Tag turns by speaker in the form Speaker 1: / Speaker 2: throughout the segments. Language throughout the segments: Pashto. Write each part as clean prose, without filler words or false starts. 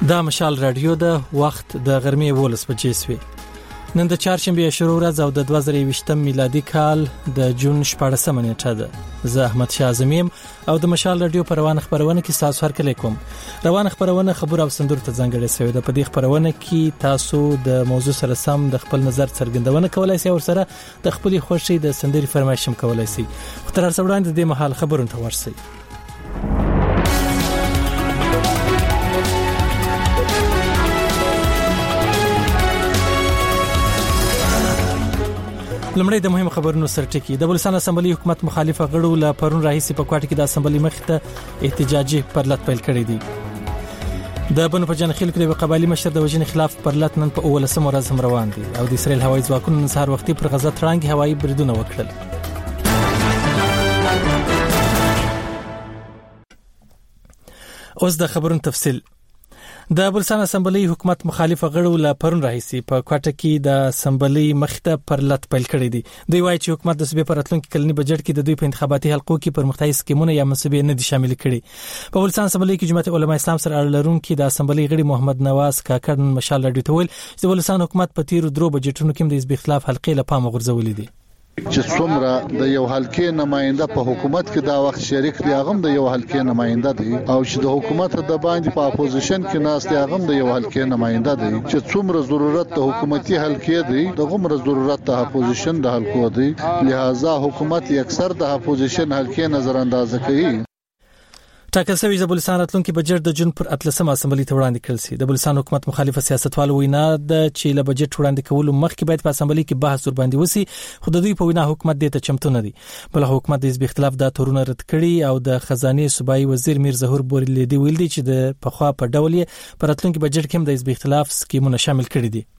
Speaker 1: دا مشال رادیو د وخت د غرمې 12 بجې سوي. نن د چهارشنبه شروع ورځ او د 2020 میلادي کال د جون 14 نیټه ده. زه احمد شاه زمیم او د مشال رادیو پر روان خبرونه کې تاسو هر کله کوم. روان خبرونه خبر او سندور ته ځانګړې شوی ده. په دې خبرونه کې تاسو د موضوع سره سم د خپل نظر څرګندونه کولای شئ او سره د خپل خوښي د سندري فرمایش هم کولای شئ. خو تر څو وړاندې د محل خبرونه ته ورسئ. لمړی د مهم خبرونو سرټکی. د بلوچستان اسمبلی حکومت مخالفه غړو له پرون راهیسې په کوټه کې د اسمبلی مخ ته احتجاجي پرلط پیل کړی دی. د بنو په جنخیل کې د قبایلی مشر د وژنې خلاف پرلط نن په 18 ورځ هم روان دي او د اسرائیل هوایي ځواکونو نن سهار وختي پر غزه ترانګي هوایي بریدونه وکړل. اوس د خبرونو تفصیل. د بلوچستان اسمبلی حکومت مخالفه غړو له پرون راهیسې په کوټه کې د اسمبلی مخ ته پرلط پیل کړی دی. دوی وایي چې حکومت د صوبې پر راتلونکي کلني بجټ کې د دوی په انتخاباتي حلقو کې پرمختیايي سکیمونه یا منصبې نه دي شامل کړي. په بلوچستان اسمبلی کې جماعت علماء اسلام سره اړه لرونکي د اسمبلی غړي محمد نواز کاکړ مشال رادیو ته ویل چې د بلوچستان حکومت په تیرو درو بجټونو کې د حزب اختلاف حلقې له پامه غورځولې دي.
Speaker 2: چې څومره د یو حلقې نماینده په حکومت کې دا وخت شریک دی هغه د یو حلقې نماینده دی او چې د حکومت د باندې په اپوزیشن کې ناس دی هغه د یو حلقې نماینده دی. چې څومره ضرورت د حکومتي حلقې دی دغه ضرورت د اپوزیشن د حلقو دی، لہذا حکومت اکثر د اپوزیشن حلقې نظر انداز کوي.
Speaker 1: ټاکل شوی د بلوچستان راتلونکي بجټ د جون پر 18 اسمبلی ته وړاندې کړل شي. د بلوچستان حکومت مخالفه سیاستوالو وینا د چې له بجټ وړاندې کولو مخکې باید په اسمبلی کې بحث ور باندې وسی، خو د دوی په وینا حکومت دې ته چمتو نه دی. بل حکومت د حزب اختلاف د تورونه رد کړي او د خزانه صوبایي وزیر میر ظهور بورلیدي ویل دي چې د پخوا په ډول یې پر راتلونکي بجټ کې هم د حزب اختلاف سکیمونه شامل کړي دي.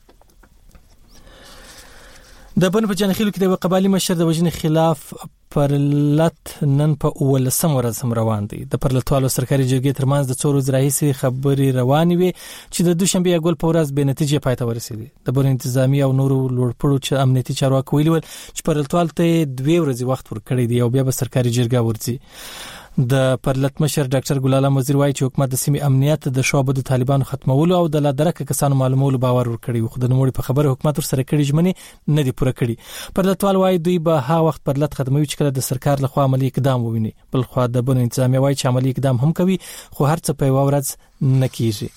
Speaker 1: د بنو په جنخیل کې د قبایلی مشر د وژنې خلاف پرلط نن په 18 ورځ هم روان دي. د پرلطوالو سرکاري جرګې ترمنځ د 2 ورځې راهیسې خبرې روانې وي چې د دوشنبه یګول په ورځ به نتیجه پای ته ورسېدي. د بنو انتظامی او نورو لوړپوړو چې امنیتي چارواکي ویلي ول چې پرلطوال ته 2 ورځې وخت ورکړی دی او بیا به سرکاري جرګه ورځي. د پرلط مشر ډاکټر ګل عالم وزیر وایي چې حکومت د سیمې امنیت د شعبو د طالبانو ختمولو او د لادرکه کسانو معلومولو باور ورکړي، خو د نوموړي په خبره حکومت سره کړي ژمنې نه دي پوره کړي. پرلطوال وایي دوی به ها وخت پرلط ختموي چې کله د سرکار لخوا عملی اقدام وویني. بل خو د بنو انتظامی وایي چې عملی اقدام هم کوي خو هر څه په ورځ نه کیږي.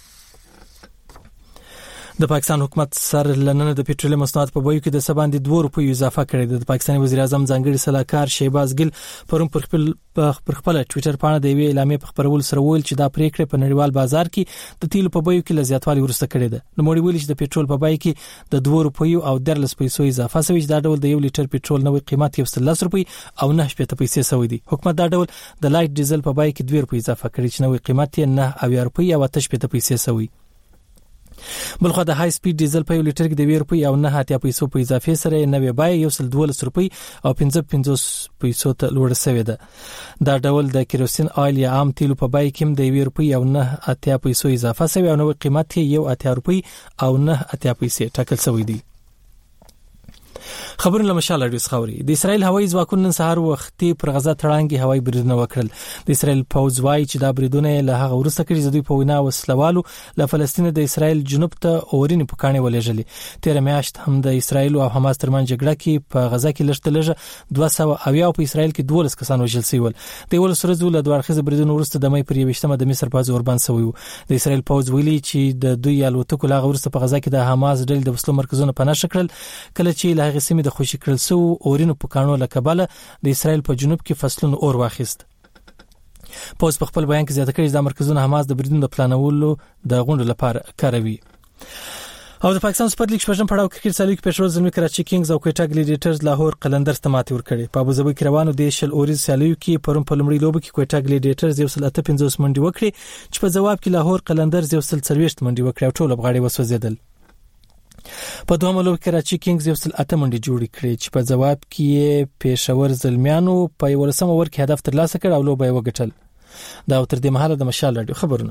Speaker 1: د پاکستان حکومت سر لننه د پېټرول مصنوعات په بیو کې د سباندې 2 روپیو اضافه کړې ده. د پاکستاني وزیر اعظم ځانګړي صلاحکار شهباز ګل پرون پر خپل ټوئیټر باندې د وی اعلامیې په خبرولو سره ویل چې دا پریکړه په نړیوال بازار کې د تیلو په بیو کې لزیاتوالي ورسته کړې ده. نو موږ ویل چې د پېټرول په بیه کې د 2 روپیو او 13 پیسو اضافه شوی چې دا ډول د 1 لیټر پېټرول نوې قیمت 110 روپی او 9 پیسې شوی دی. حکومت دا ډول د لایټ ډیزل په بیه کې 2 روپی اضافه کړی چې نوې قیمت یې 9 روپی او 8 پیسې شوی. بلخو د های سپید ډیزل په 1 لیټر کې د 2 روپی او 9 پیسو په اضافه سره نوې بیه 112 روپی او 55 پیسو ته لوړ شوې ده. دا ډول د کیروسین آیل یا عام تیلو په بیه کې د 2 روپی او 9 پیسو اضافه شوی او نوې قیمت یې 8 روپی او 9 پیسې ټاکل شوی دی. خبرونه مشال رادیو خوري. د اسرائیل هوایي ځواکونو نن سهار وختي پر غزه تړانګي هوایي بریدونه وکړل. د اسرائیل پوځ وایي چې دا بریدونه له هغه وروسته کړي چې دوی په وینا وسلوالو له فلسطین د اسرائیل جنوب ته اورینې پکانې ولېږلې. 13 میاشت هم د اسرائیل او حماس ترمنځ جګړه کې په غزه کې لږ 200 او په اسرائیل کې 12 کسان وژل شوي ول. د ول سره زول د ورخصه بریدونو وروسته د مې پر 20مه د مصر په زور باندې شوی. د اسرائیل پوځ ویلي چې د دوی الوتکو لا وروسته په غزه کې د حماس ډلې د وسلو مرکزونه پناه شکل کله چې له هغه سیمې د خوشی کړل سو اورینو پکانو لکباله د اسرائیل په جنوب کې فصلونو اور واخیست. پوز په خپل بیان کې زیاته کړي چې د مرکزونو حماس د بریدونو د پلانولو د غونډو لپاره کاروي. او د پاکستان سپر لیګ شپږم پړاو کې سالوک پېټرول زلمی کراچي کینګز او کوټا ګلیډیټرز لاهور قلندرز ته ماتې ورکړې. په ابوظبي کې روانو د شل اورز سالوک کې پرون په لومړي لوب کې کوټا ګلیډیټرز 158 منډي وکړي چې په جواب کې لاهور قلندرز 140 منډي وکړي او ټول بغاړي وسوځیدل. په دوه ملو کراچي کینګز 108 منډي جوړ کړي چې په جواب کې پېښور زلمیانو په 11 اور کې هدف ترلاسه کړ او لوبه وګټل. دا تر دې مهاله د مشال رادیو خبرونه.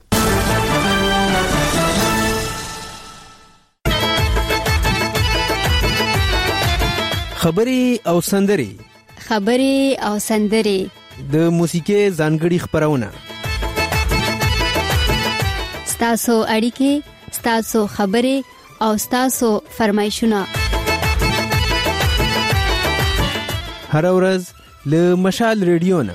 Speaker 3: خبري او سندري د موسیقي ځانګړي خبرونه ستاسو اړیکې، ستاسو خبرې او ستاسو فرمایشونه
Speaker 4: هر ورځ له مشال ریډیو نه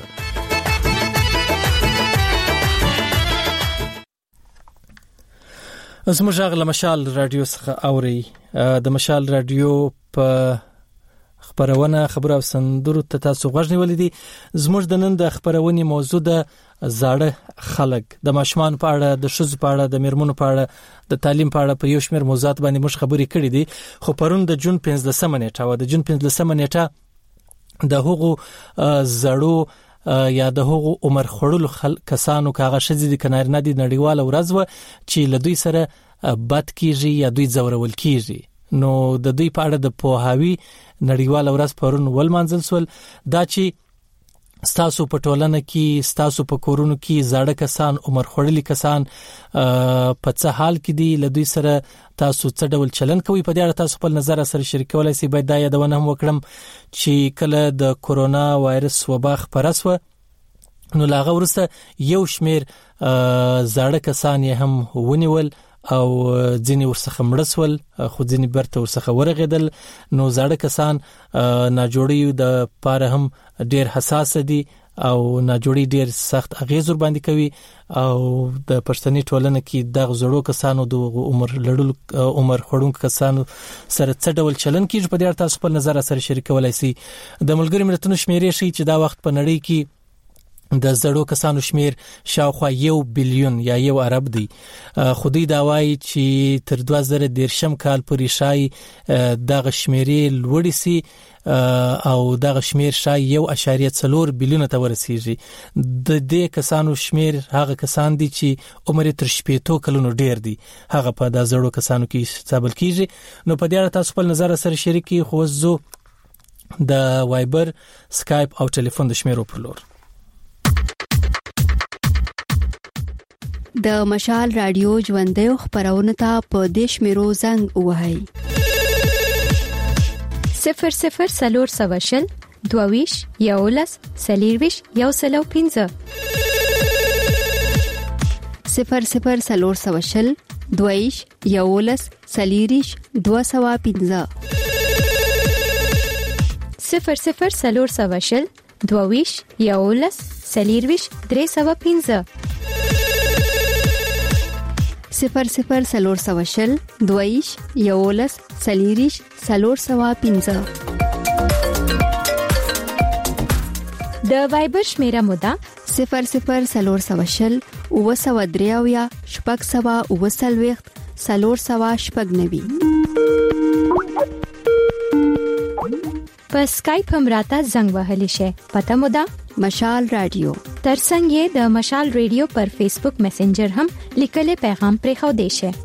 Speaker 1: زموږ غږ له مشال رادیو څخه اوري. د مشال رادیو په خبرونه خبر او سندرو ته تاسو غوږ نیولې دي. زموږ د نن د خبرونې موضوع د زاړه خلک، د ماشومان په اړه، د ښځو په اړه، د میرمنو په اړه، د تعلیم په اړه په یو شمېر موضوعات باندې موږ خبرې کړې دي. خو پرون د جون 15 نیټه و، د جون 15 نیټه د هغو زړو یا د هغو عمر خړلو کسانو کاغه شذې د کنارنه دي نړیواله ورځ و چې له دوی سره بد کیږي یا دوی زورول کیږي. نو د دوی په اړه د پوهاوی نړیواله ورځ پرون ولمانځل سول. دا چې ستاسو په ټولنه کې، ستاسو په کورونو کې زاړه کسان، عمر خړلي کسان په څه حال کې دي، له دوی سره تاسو څه ډول چلند کوي، په دې اړه تاسو خپل نظر سره شریکولای شئ. باید دا یادونه هم وکړم چې کله د کورونا وایرس وبا خپره شوه نو لاغه ورسته یو شمیر زاړه کسان یې هم ونیول او ځینې ورڅخه مړسول، خو ځینې برته ورڅخه ورغېدل. نو زاړه کسان ناجوړي د پاره هم ډېر حساس دي او ناجوړي ډېر سخت اغیز ور باندې کوي. او د پښتني ټولنه کې د زړو کسانو د عمر خړونکو کسانو سره څه ډول چلند کیږي، په دې اړه تاسو خپل نظر سره شریکولای شئ. د ملګرو ملتونو شمیرې ښیي چې دا وخت په نړۍ کې د زړو کسانو شمیر شاوخوا 1 بلیون یا 1 ارب دی. خو دوی دا وایي چې تر 2013 کال پورې شای دغه شمیرې لوړې سي او دغه شمیر شای 1.4 بلیون ته ورسیږي. د دې کسانو شمیر هغه کسان دي چې عمر تر 80 کلونو ډیر دي، هغه په د زړو کسانو کې حساب کیږي. نو په دې اړه تاسو خپل نظر سره شریکي. خو زه د وایبر، سکایپ او ټلیفون د شمیرو پر لور
Speaker 3: د مشال رادیو ژوندۍ خبرونه ته په دیش میرو زنګ وهاي
Speaker 5: 00 سلور سواشل دوویش یولس سلیرویش یوسلو 15
Speaker 3: 00 سلور سواشل دوویش یولس سلیریش 215
Speaker 5: 00 سلور سواشل دوویش یولس سلیرویش 315
Speaker 3: 00 سلور سواشل دویش یولس سلیریش سلور سوا 15
Speaker 5: د وایبر شمیره مودا
Speaker 3: 00 سلور سواشل وسودریاویا شپږ سوا وسلويخت سلور سوا شپږ نوي.
Speaker 5: په سکایپ هم راته زنګ وهلی شي. پته مودا
Speaker 3: مشال رادیو.
Speaker 5: ترڅنګ د مشال رادیو پر فیسبوک میسنجر هم لیکلي پیغام پرې خو دی شي.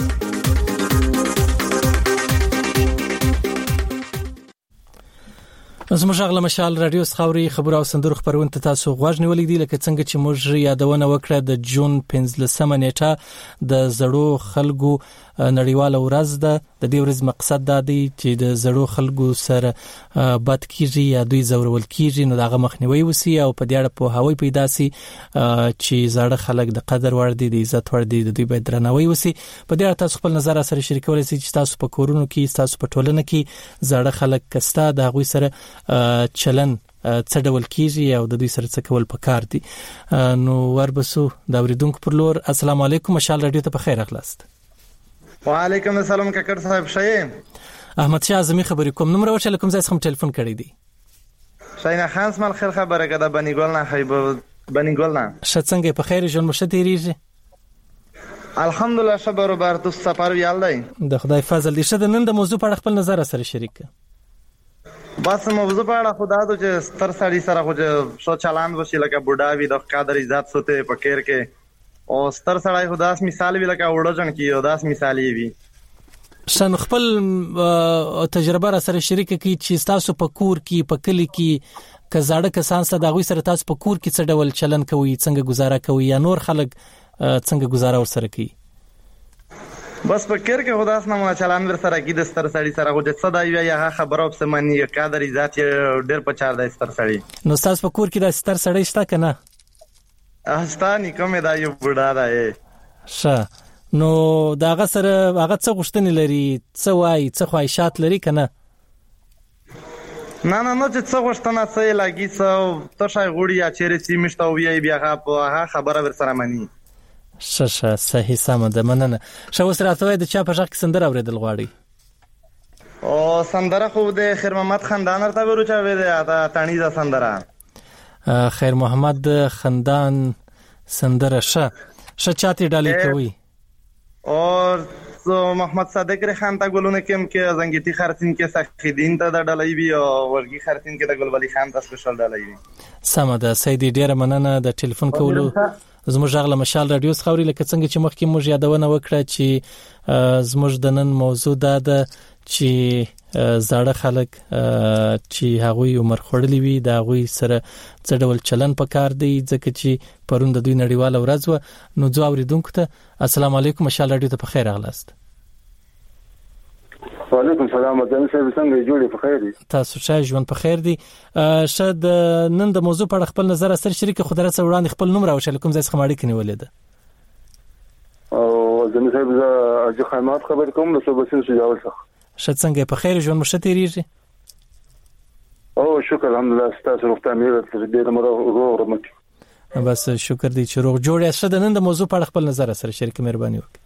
Speaker 1: زموږ غږ له مشال رادیو څخه خبرو او سندرو خبرونه ته تاسو غوږ نیولې دي. لکه څنګه چې موږ یادونه وکړه د جون 15 نیټه د زړو خلکو نړیواله ورځ ده. د دې ورځ مقصد دا دی چې د زړو خلکو سره بد کیږي یا دوی زورول کیږي نو دغه مخنیوي وسی او په دې اړه په هوای پیدا سي چې زړه خلک د قدر وړ دي، د عزت وړ دي، د دوی باید درناوی وسی. په دې اړه تاسو خپل نظر سره شریکولای شئ چې تاسو په کورونو کې، تاسو په ټولنه کې زړه خلک کستا د غوي سره چلن څه ډول کیږي او د دوی سره څه کول پکار دي. نو وربسو دا اوریدونکو پر لور السلام علیکم. مشال رادیو ته په خیر اخلاست.
Speaker 6: وعلیکم السلام کاکړ صاحب. شایم
Speaker 1: احمد شاه اعظمي خبرې کوم. نمبر ورشل کوم ځای څخه ټلیفون کړی دی؟
Speaker 6: شاینه خان سمال خیر خبره کده بنیګل نه خیب بنیګل نه
Speaker 1: شڅنګ په خیر ژوند مشه تیریږي
Speaker 6: الحمدلله. شبر بر تو سفر یال دی
Speaker 1: د خدای فضل دې شه. د نن د موضوع په اړه خپل نظر سره شریک
Speaker 6: بس موضوع په اړه خدا ته چې ستر سړی سره خو شو چالان وشي لکه بوډا وي د قادر عزت سوته پکیر کې او ستر سړی خداس مثال وی لکه وړو جن کې او داس مثالی وي.
Speaker 1: شن خپل تجربه را سره شریک کی چې تاسو په کور کې په کلی کې کزاړه کسان سره دغوی سره تاسو په کور کې څه ډول چلن کوي، څنګه گزاره کوي یا نور خلک څنګه گزاره ور سره کوي؟
Speaker 6: بس فکر کې خداس نه ما چلان ور سره کې د ستر سړی سره خو د صدا وی یا خبرو په سمنی قادر عزت ډېر پچار د ستر سړی.
Speaker 1: نو تاسو په کور کې د ستر سړی شته کنه؟
Speaker 6: استانی کومه دا یو بوډا دا
Speaker 1: شه نو داغه سره هغه څه غوښتنې لري، څه وایي، څه خواهشات لري کنه؟
Speaker 6: نه چې څه غوښتنه څه لګي څه ته شای غوړي یا چیرې سیمشته وی بیا هغه خبره ور سره مني.
Speaker 1: شه صحیح سم ده، مننه. شو سره ته د چا په ځخ کې سندره اوریدل غواړي؟
Speaker 6: او سندره خو د خیر محمد خندان ورته ورچا وې ده تانی دا سندره.
Speaker 1: خیر محمد خندان سندره شه چاته ډالې کوي؟
Speaker 6: اور محمد صادق رخان ته ګلونه کوم کې زنګيتي خرڅین کې سخیدین ته د ډالۍ وی او ورګي خرڅین کې د ګلولي خان ته سپیشل ډالۍ وی. سم ده سیدی، ډیره مننه د ټلیفون کولو. زموږ غږ له مشال رادیو خوري، لکه څنګه چې مخکې موږ یادونه وکړه چې زموږ د نن موضوع ده چې زاړه خلک چې هغوی عمر خورلي وي د هغوی سره څه ډول چلن پکار دی، ځکه چې پرون د دوی نړیواله ورځ و. نو ځو اوریدونکو ته السلام علیکم، مشال رادیو ته په خیر راغلاست.
Speaker 7: وعلیکم السلام، مدام صاحب څنګه جوړې په خیر دي؟ تاسو
Speaker 1: ښه ژوند په خیر دي. شاید نن د موضوع په اړه خپل نظر سره شریک خو درته وړاندې خپل نوم راوښل کوم ځای څخه ماړی کني ولیده.
Speaker 7: او زموږ صاحب زه خدمات خبر کوم د صوبې سره جوړ څه.
Speaker 1: شاید څنګه په خیر ژوند مشته تیریږي؟
Speaker 7: او شکر الحمدلله، تاسو روغتیا مې تر دې مرو رحمت.
Speaker 1: بس شکر دی چې روغ جوړ یاست. د نن د موضوع په اړه خپل نظر سره شریک مهرباني وکړئ.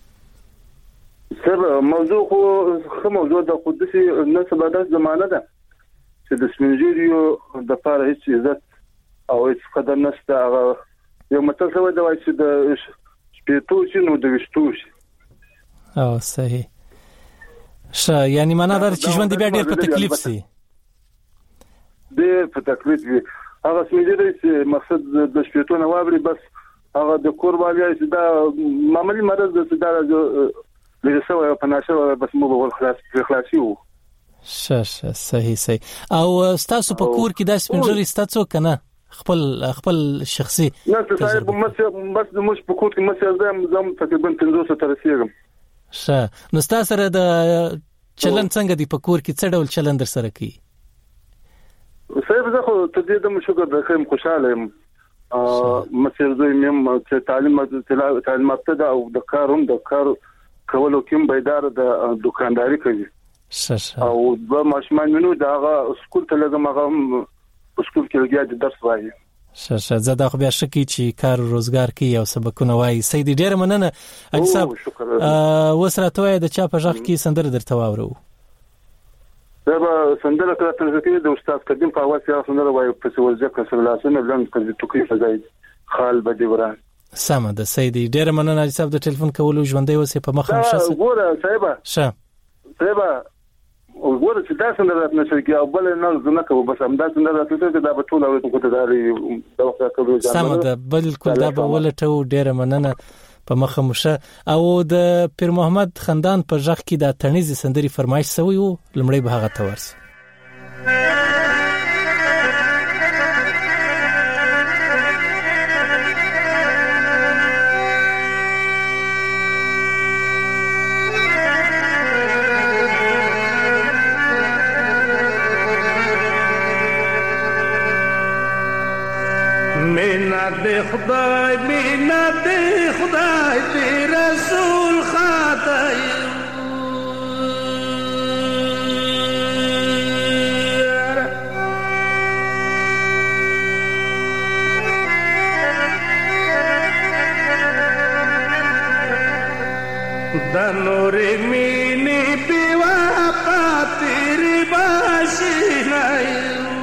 Speaker 7: سر موضوع خو موضوع د قدسي نسبه د زمانه ده چې د سپینجیریو د پاره هیڅ عزت او هیڅ قدر نشته. هغه یو متسوي د وایي چې د سپیتو چې نو د وشتو شي.
Speaker 1: او صحیح شه، یعنی معنا دا چې ژوند بیا ډېر په تکلیف سي.
Speaker 7: ډېر په تکلیف وي. هغه سپینجیری چې مقصد د سپیتو نه وابري، بس هغه د قرباني چې دا معمولی مرض د صدر لږه په ناشه بس مو به خلاصي وو.
Speaker 1: شه صحیح. او تاسو په کور کې د سپینجری ستاسو کنه خپل شخصي؟
Speaker 7: نه صاحب بس د مش په کور کې مسه زم تقریبا 500 تر رسیدم.
Speaker 1: شه نو تاسو سره د چلن څنګه دی په کور کې؟ څه ډول چلن در سره کوي؟
Speaker 7: صاحب زه خو ته دې د مشکل د خیم خوشاله یم. مسیر دوی مم چې تعلیم ابتدا او د کار کولو کوم بیدار د دکانداري کوي. او د ماشومان منو دغه سکول ته لګم، هغه سکول کې لګیا د درس وایي.
Speaker 1: زه دا خو بیا شکی چې کار روزګار کوي او سبقونه وایي. سیدی ډیر مننه اجي صاحب. وسره توې د چا په ځخ کې سندره درته واورو؟
Speaker 7: دا به سندره کړه ترڅو د استاد قدیم په اواز یا سندره وایي په ولزه کسر لاسونه بلند کړي توکي فزاید خال بدی وران.
Speaker 1: سم ده سیدی، ډیر مننه اجي صاحب د ټلیفون کولو. ژوندې وسه په مخه مشه.
Speaker 7: ګوره صاحب وګوره چې دا سندره نشي کې او بل نه کوم، بس هم دا سندره ته دا به ټول اورېدونکو ته دا وخت کوي.
Speaker 1: سم ده بالکل، دا به ولټو. ډیر مننه په مخه مشه. او د پیر محمد خندان په ځخ کې د تنیز سندري فرمایش سوی وو، لمړی به هغه تورس.
Speaker 8: خدای مینت خدای دی رسول خدای د نور مینی بیوا پاتری باشی نای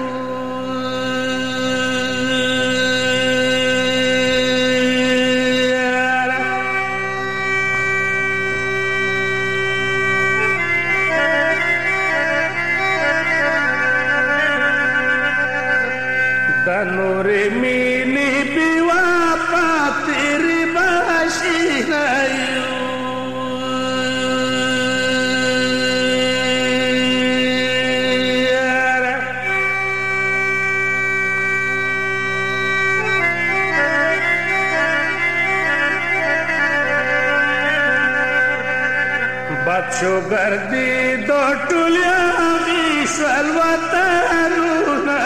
Speaker 8: گردی دو ټولیا غي سلوتانو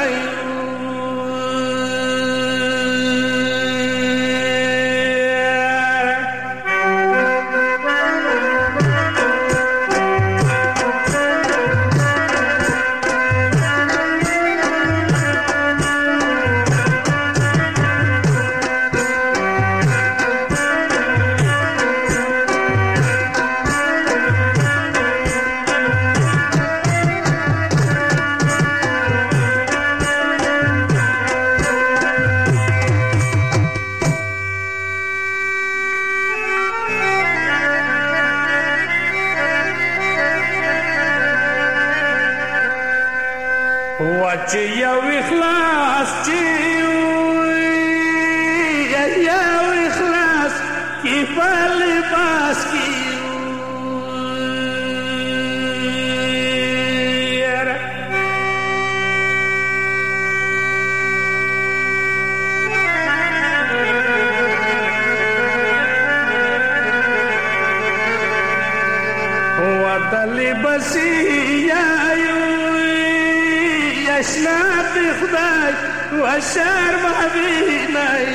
Speaker 8: وچ یو اخلاص چې یو اخلاص کی پل پاس کی ودلی بسی اشنات خدای و شهر مبینای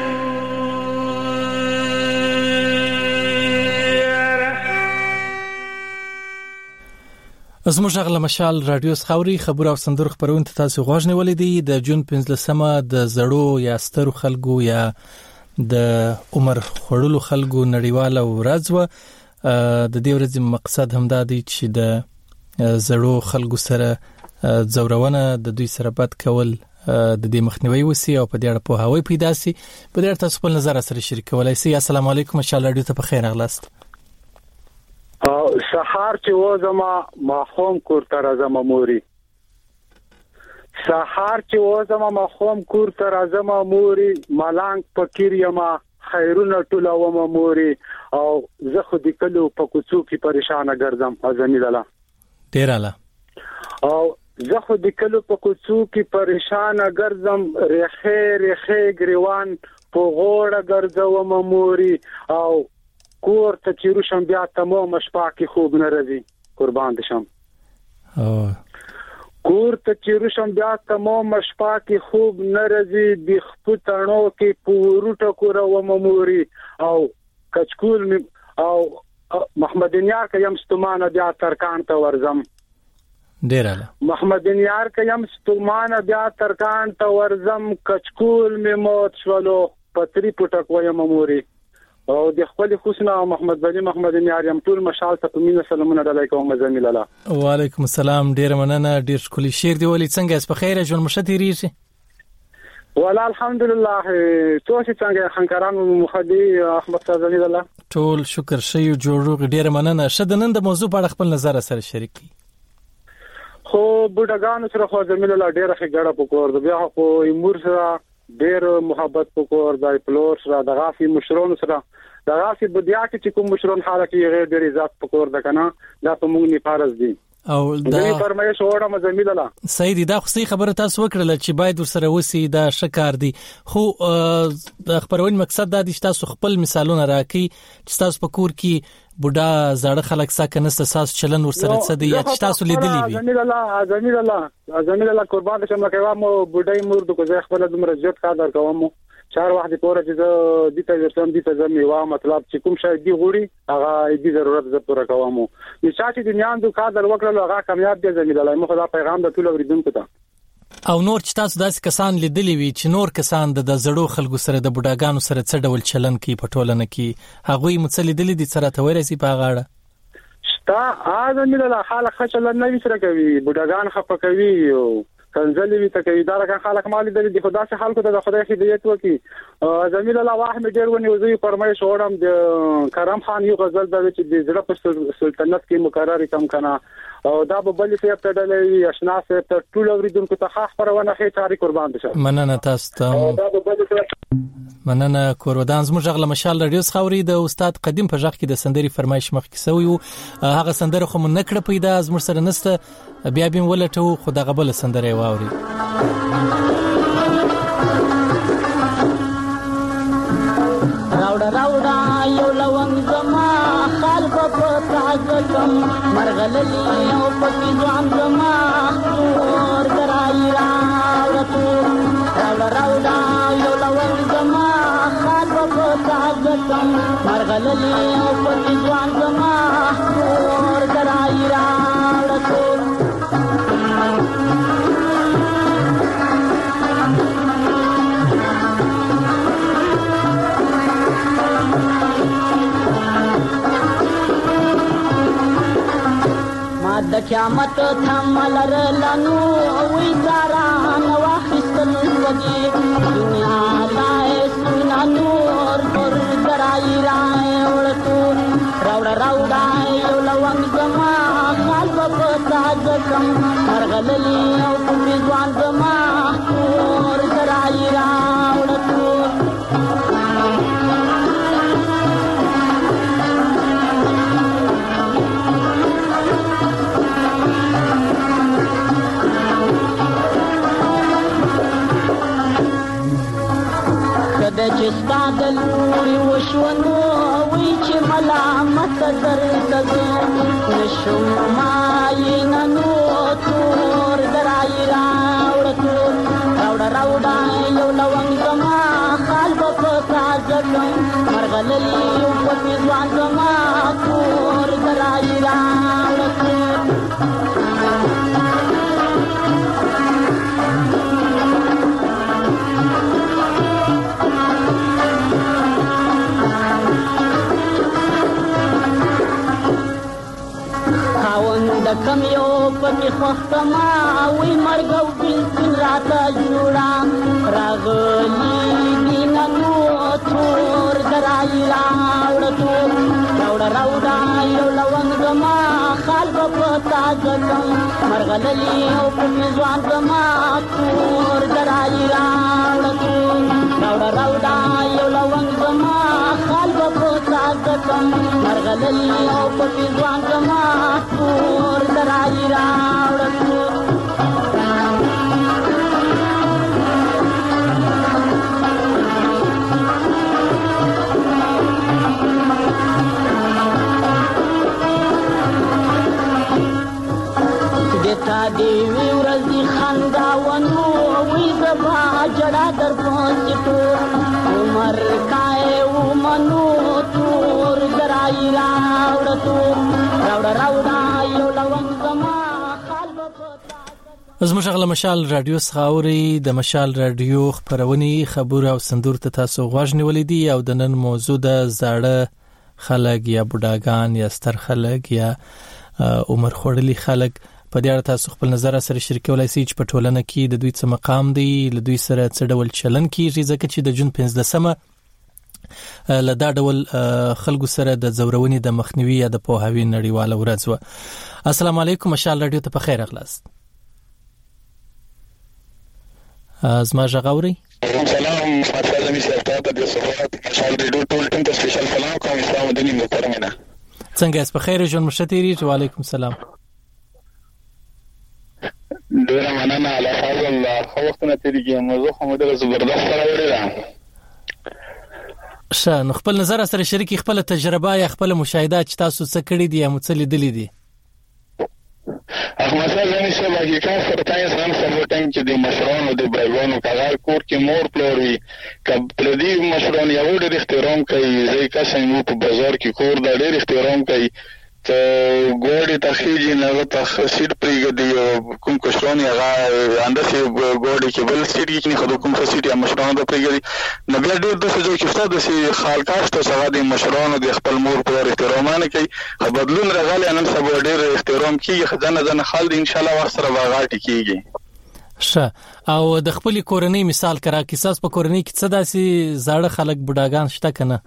Speaker 1: زموږ غل مشال رادیو خاوري خبر او سندر خبرونه تاسو غوښنه ولیدي د جون 15مه د زړو یا سترو خلکو یا د عمر خړلو خلکو نړیواله ورځ و د دې ورځې مقصد هم دا دی چې د زړو خلکو سره زورونه د دوی سره بد کول د دې مخنیوي وسی او په دې اړه په هوای پیدا سي په دې اړه تاسو په نظر سره شریکولای سي. السلام علیکم مشال رادیو ته په خیر اغلاست.
Speaker 7: سحار چې وزما ماخوم کور تر ازما موري سحار چې وزما ماخوم کور تر ازما موري ملنګ فقیر یما خیرونه ټوله و موري او زه خو د کلو په کوڅو کې پریشان ګرځم ازمی لاله
Speaker 1: ډیر اعلی
Speaker 7: او زه خو د کلو په کوڅو کې پریشان ګرځم رخه ګریوان په غوړه ګرځوم موري او کور ته چیرو شم بیا تمام شپه کې خوب نه راځي قربان دشم کور ته چیرو شم بیا تمام شپه کې خوب نه راځي د خپتانو کې پوروټه کور و موري او کچکول او محمد نیار کې یم ستمانه بیا ترکان ته ورزم
Speaker 1: ډیراله
Speaker 7: محمد نیار کې یم ستمانه بیا ترکان ته ورزم کچکول می موت شولو پتری پټک و یم موري او د خپل حسنا محمد ولی محمد نیار یم ټول مشال ته مين سلامونه علیکم زميل الله.
Speaker 1: وعلیکم السلام ډیر مننه ډیر شکلی شیر دی ولی څنګه اس په خیره جون مشتریږي
Speaker 7: ولا الحمدلله توشي څنګه خنکران مخدي احمد زميل الله
Speaker 1: ټول شکر شي جوړو ډیر مننه شدنن د موضوع په اړه خپل نظر سره شریک کی
Speaker 7: خو بډاګان سره خو زميل الله ډیر ښه پکور دی بیا خو امور سره ډیر محبت پکور دی پلور سره د غافي مشرون سره د غافي بدیا کې کوم مشرون حاله کې غیر ډیر عزت پکور ده کنه دا په موږ نه فرض دي
Speaker 1: او دا
Speaker 7: فرمایش وړه مزمیل الله
Speaker 1: سید دا خو خبره تاسو وکړه چې باید ورسره وسی دا شکار دي خو د خبرون مقصد دا دي چې تاسو خپل مثالونه راکې چې تاسو په کور کې بوډا زړه خلک ساکنه ساس چلن ورسره څه دي چې تاسو لیدلی وي
Speaker 7: زميل الله قربان شم کوم بوډای مور د کوزه خپل د مرجت قدر کوم 4 وخت پورې چې د دې ته زميوا مطلب چې کوم شي دی غوړي هغه دې ضرورت زه پوره کوم چې چې د نیان د قدر وکړل هغه کامیاب دي زميل الله مخ دا پیغام د ټول اوریدونکو ته
Speaker 1: او نور چې تاسو داسې کسان لیدلی وي چې نور کسان د زړو خلکو سره د بوډاګانو سره څه ډول چلن کوي په ټولنه کې هغه مڅلې دلی دي سره ته ورسي په غاړه
Speaker 7: شتا زميل الله خلک چلن نه وسره کوي بوډاګان خپه کوي او کنځلې وي ته کوي دا راکه خلک مالي د خدا سره خلکو ته د خدای هدایت وکي زميل الله واحد ډېر ونی وزي فرمایش وړم د کرم خان یو غزل د چې د زړه په سلطنت کې مقرر کم کنه او دا به بل څه په ډلې آشنا څه ته ټول اوریدونکو ته خاص پرونه هي تاریخ قربان دي
Speaker 1: مننه تاسو ته مننه کورودان زموږ غل مشال رادیو خاوري د استاد قدیم په ځخ کې د سندري فرمایش مخ کې سوی هغه سندره خو من نکړه پیدا زموږ سره نسته بیا بیم ولټو خو د غبل سندره واوري
Speaker 9: راوډا یو لونګ زما خال په تاګم مرغللی او پکی ځوان زما اور درای راوډا یو لونګ زما خال په تاګم مرغللی او پکی ځوان زما اور درای د قیامت ثملر لنو وی زاران واخستل وږي دنیا لای سنا نور پر درای راي ورته راوډا یو لونګ زما خال په تازه کم مرغللی او په ځوان زما تور درای راوړ تور کده چې ستا د لوري وشونو وی چې ملامت درته زم نشم ماینو تور درای راوړ تور راوړه یو لونګ زما خال په تازه کم مرغللی او په ځوان زما تور درای راوړ تور د کم یو پکې خوښتما وی مرګ او بلکل راته جوړه راغلی دینه نو تور درای راوړ تور راوړه یو لونګ زما خال په تازه کم مرغللی او په ځوان زما تور درای راوړ تور راوړه یو لونګ زما خال په تازه کم مرغللی او په ځوان زما تور درای راوړ تور دتا دیوی ورځی خنداونو وی زبا جړه در پونځ ټول عمر کای و منو تور درای راوړ تور راوړه یو لونګ زما
Speaker 1: زموږ غل مشال رادیو څخاوري د مشال رادیو خبرونې خبره او سندور ته تاسو غوښ نیولې دي او د نن موضوع د زاړه خلک یا بوډاګان یا ستر خلک یا عمر خوړلي خلک په دې اړه تاسو خپل نظر سره شریکولای شئ چې په ټولنه کې د دوی څه مقام دی له دوی سره څه ډول چلن کیږي ځکه چې د جون 15مه لدا ډول خلکو سره د زورونې د مخنیوي یا د پوهاوی نړیواله ورځ و. السلام علیکم مشال رادیو ته په خیر اغلاست. زما ژغوري
Speaker 10: سلام فاطمه زمي سره د صحت مشال رادیو ټول ټیم ته سپیشل سلام کوم اسلام دیني مکرمه
Speaker 1: څنګه اس په خیر جون مشتری وعلیکم السلام
Speaker 10: ډیره مننه الحمدلله خو وختونه تیریږي موضوع خو مده زبردست راوړی ده
Speaker 1: نو خپل نظر سره شریکي خپل تجربه یا خپل مشاهدات چې تاسو څه کړی دي یا مڅ لیدلې دي
Speaker 10: احمد زمي سره حقیقت سره تاسو هم سره ټایم چې د مشرانو د برګونو کار کور کې مور پلوري کله دې مشران یو ډېر احترام کوي ځکه چې مو په بازار کې کور دا ډېر احترام کوي ته ګوډي تخیجی نه تخصیص پریږدي کوم کوشرونی هغه اندسه ګوډي کې بل سټی کې خو کوم فسیټي مشرانو د پریږدي نو بیا ډېر د څه کې ستاسو سي خالکاش ته سره د مشرانو د خپل مور په احترامانه کوي بدلون راغلی نن سبا ډېر احترام کوي خزانه خال ان شاء الله وسره واغاټي کیږي
Speaker 1: او د خپل کورنۍ مثال کرا کیساس په کورنۍ کې څه داسي زاړه خلک بډاګان شته کنه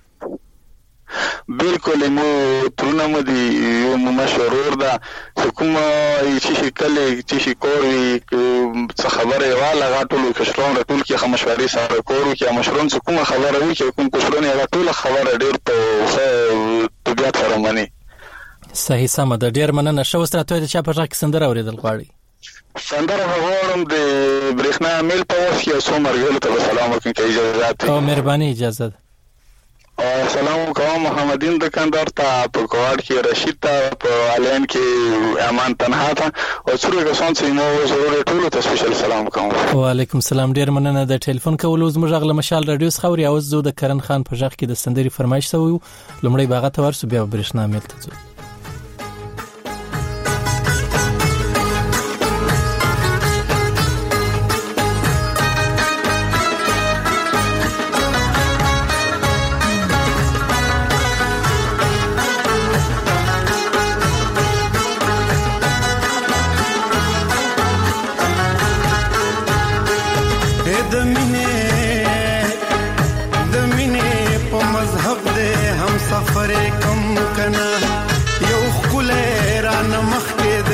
Speaker 10: بالکل مو ترونه مو دي مو مشورور ده کوم چې کله چې کوي څه خبره والا غاټول کشرون ټول کې مشورې سره کوو کې مشرون څه کوم خبره وي چې کوم کشرون غاټول خبره ډېر په طبيعت سره مانی
Speaker 1: صحیح سم ده ډېر مننه شو ستاسو ته چې په ځکه سندره اوریدل غواړي
Speaker 10: سندره غواړم د برېښنا میل په واسطه یو څو مرګلو ته سلام وکړم کې اجازه ده
Speaker 1: او مهرباني اجازه ده
Speaker 10: سلام کوم محمدین دکاندار ته په کوړ کې رشید ته په الین کې امان تنها ته او څوره کسان چې مو ضرور ټول ته سپیشل سلام کوم
Speaker 1: وعلیکم السلام ډیر مننه د ټلیفون کولو زموږ غل مشال رادیو خوري او زو د کرن خان په ځخ کې د سندري فرمایش سوی لمړی باغه ته ورسو بیا برښنا مل ته ځو
Speaker 8: سفر کم کنا یو خله را نمخ کې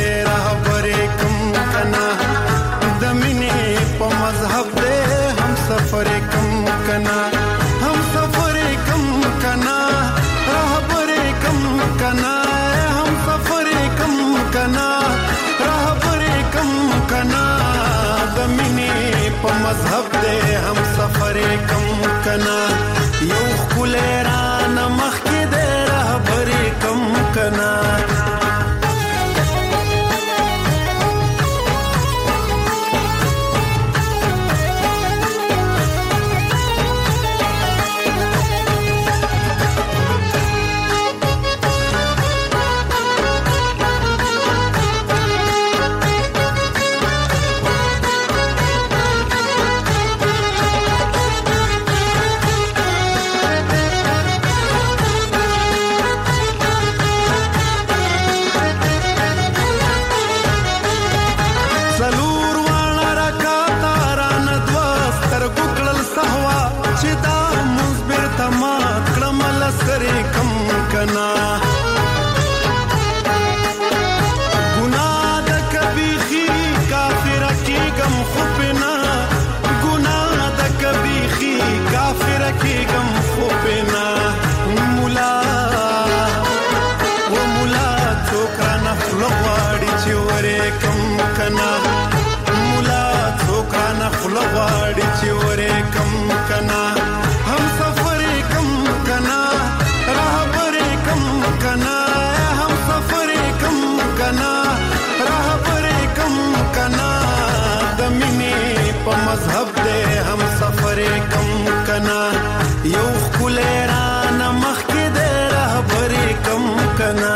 Speaker 11: सफर कम कना हम सफर कम कना रहबर कम कना हम सफर कम कना रहबर कम कना दमिनी په मजहब दे हम सफर कम कना یو خلران مخ کې دے रहबर कम कना غواړي چې ورې کم کنا هم سفر کم کنا رهبر کم کنا هم سفر کم کنا رهبر کم کنا د مینې په مذهب دې هم سفر کم کنا یو خلران مخ کې دې رهبر کم کنا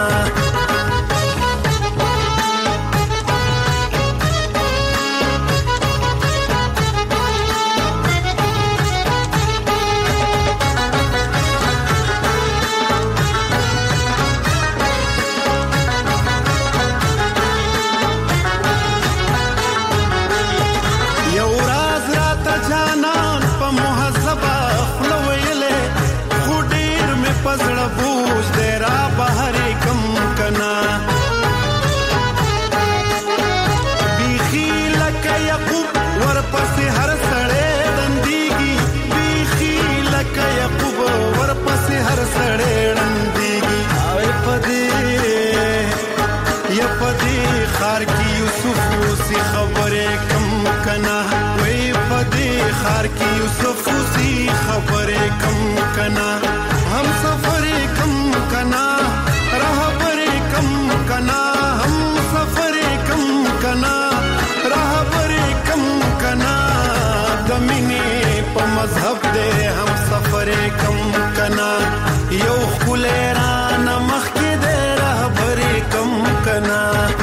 Speaker 11: خار کی یوسف سی خبر کم کنا हम सफर कम कना रहबर कम कना हम सफर कम कना रहबर कम कना दमिनी په मذहब दे हम सफर कम कना یو خلران مخ کې دے रहबर कम कना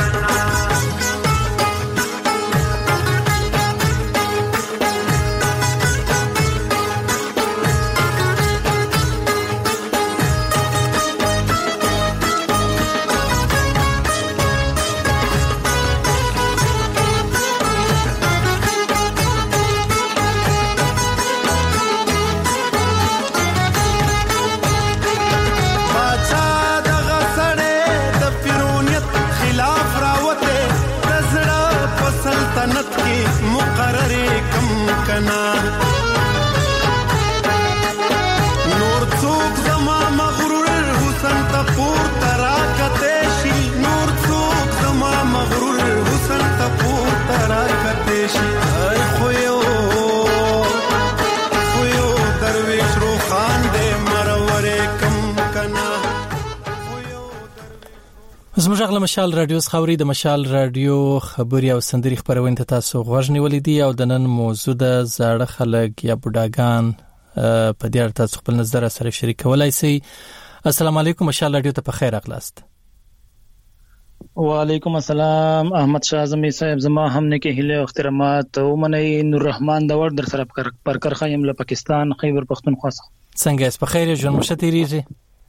Speaker 11: نور څوک زما مغرور حسن ته پورته راکته شي نور څوک زما مغرور حسن ته پورته راکته شي خو یو درویش روخان دې مرور کم کنا
Speaker 1: زموږ غل مشال رادیو خبري د مشال رادیو خبري او سندري خبرونه ته تاسو غوږ نیولې دي او د نن موضوع د زاړه خلک یا بډاګان په دې اړه تاسو خپل نظر سره شریکولای شئ. السلام علیکم مشال رادیو ته په خیر اغلاست.
Speaker 12: وعلیکم السلام احمد شاه اعظمي صاحب زما هم نه کې هله احترامات او منی نور رحمان دا ور در سره پر کرخه یم له پاکستان خیبر پختونخوا
Speaker 1: څنګه اس په خیر ژوند مشتریږي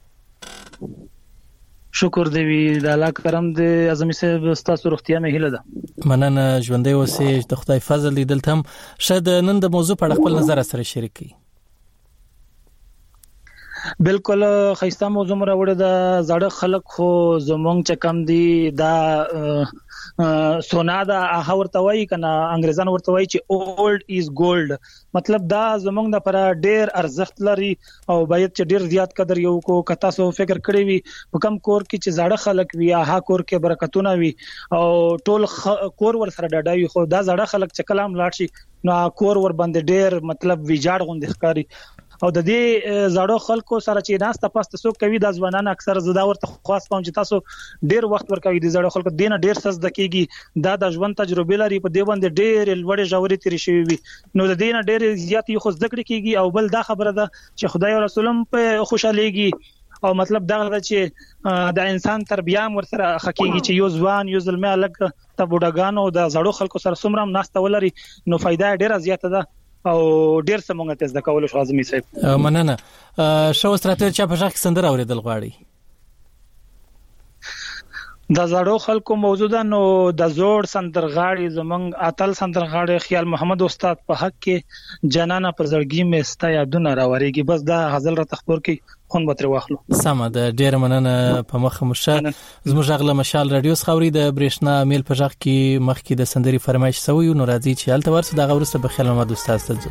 Speaker 12: شکر دی د الله کرم دی اعظمي صاحب تاسو روغتیا مې هله ده
Speaker 1: مننه ژوندې اوسې د خدای فضل لیدل تم شاید نن د موضوع په اړه خپل نظر سره شریک کړئ.
Speaker 12: بالکل خیسته موضوع راوړه د زړه خلک خو زمونږ چې کم دي دا سونا دا هغه ورته وایي کنه انګريزان ورته وایي چې اولډ از ګولډ مطلب دا زمونږ د پر ډیر ارزښت لري او باید چې ډیر زیات قدر یو کو کتا سو فکر کړی وي په کم کور کې چې زړه خلک وي هغه کور کې برکتونه وي او ټول کور ور سره ډاډوي خو دا زړه خلک چې کلام لاړ شي نو کور ور باندې ډیر مطلب ویجاړ غوندې ښکاری او د دې زړو خلکو سره چې ناس تاسو څوک کوي د ځوانان اکثر زدا ورته خاص کوم چې تاسو ډیر وخت ورکوي د زړو خلکو دینه ډیر سز دکېږي دا د ژوند تجربه لري په دې باندې ډیر لوړې ژورې تیری شوی وي نو د دینه ډیر زیات یو خو ذکر کیږي او بل دا خبره ده چې خدای او رسولم په خوشاليږي او مطلب دا چې د انسان تربیه ور سره حقيقي چې یو ځوان یو زلمه الګ ته بوډاګانو د زړو خلکو سره څومره ناست ولري نو فائدہ ډیره زیاته ده او ډیر سمونګه تاسو د کولو شو اعظمي صاحب
Speaker 1: مننه شو ستراتیژي چې په ځخ سندره اوریدل غواړي
Speaker 12: د زړو خلکو موجوده نو د زوړ سندرغاړي زمنګ اتل سندرغاړي خیال محمد استاد په حق کې جنانه پر زړګي مې ستا یادونه راوريږي بس دا غزل را تخبر کې خون بتر واخلو
Speaker 1: سمه د ډیر مننه په مخه مشه زموږ غله مشال رادیو خوري د برېښنا میل په ځخ کې مخ کې د سندري فرمایش سوی نو راځي چې الته ورسره د غورسته په خیال محمد استاد ته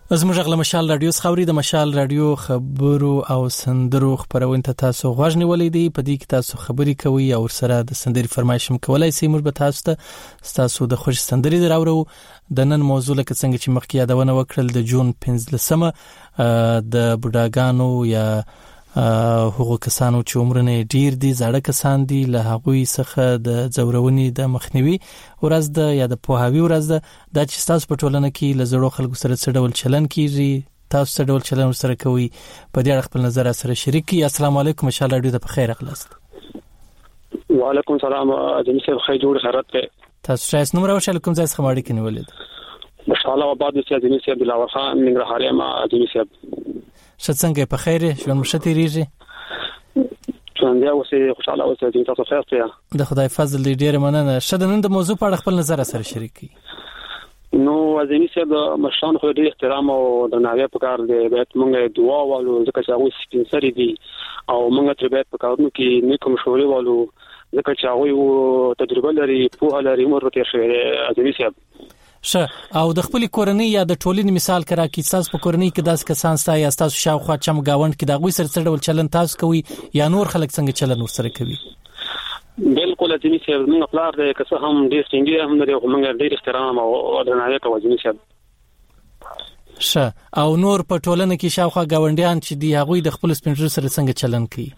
Speaker 1: زموږ غل مشال رادیو خوري د مشال رادیو خبرو او سندرو خبرونه ته تاسو غوښنی ولې دی په دې کې تاسو خبري کوي او سره د سندري فرمایشم کولای سي موږ به تاسو د خوش سندري دراورو د نن موضوع لکه څنګه چې مخکې یادونه وکړل د جون 15مه د بډاګانو یا هغه کسانو چې عمرونه ډیر دي زړه کسان دي له هغوی څخه د ځورونې د مخنیوي ورځ د یا د پوهاوی ورځ د چې تاسو په ټولنه کې له زړو خلکو سره څه ډول چلن کیږي تاسو څه ډول چلن سره کوي په دې اړه خپل نظر سره شریکي. السلام علیکم ان شاء الله ډیر په خیر اخلاص.
Speaker 13: وعلیکم السلام اجازه سره خیر جوړ خیرات ته
Speaker 1: تاسو شایس نمبر او شل کوم ځای څخه ماړی کني ولید
Speaker 13: ان شاء الله وبعد سي اجازه سره بلاور خان ننګرهار ما اجازه سره
Speaker 1: څنګه په خیر ژوند مشته ریږي
Speaker 13: څنګه اوسې خوشاله اوسې تاسو ښه یاست د
Speaker 1: خدای فضل دې ډیر مننه. شته نن د موضوع په اړه خپل نظر سره شریکي.
Speaker 13: نو ازمي سره د مشرانو خو ډیر احترام او درناوی پکار دی بیت مونږه دعا والو ځکه چې هغه سپینسري دي او مونږ تر بیت پکارونو کې نیکه مشورې والو ځکه چې هغه تجربه لري په لري عمر ته شوی ازمي سره
Speaker 1: شه او د خپل کورنۍ یا د ټولنې مثال کرا کې تاسو په کورنۍ کې داس کسان ستا یا تاسو شاوخوا چم گاوند کې دا غوي سره ډول چلن تاسو کوي یا نور خلک څنګه چلن ورسره کوي؟
Speaker 13: بالکل ځینې څه موږ خپل د کس هم ډیر څنګه هم لري خو موږ ډیر احترام او درناوی کوو ځینې څه
Speaker 1: شه او نور په ټولنه کې شاوخوا گاونډیان چې دی هغه د خپل سپینټر سره څنګه چلن کوي؟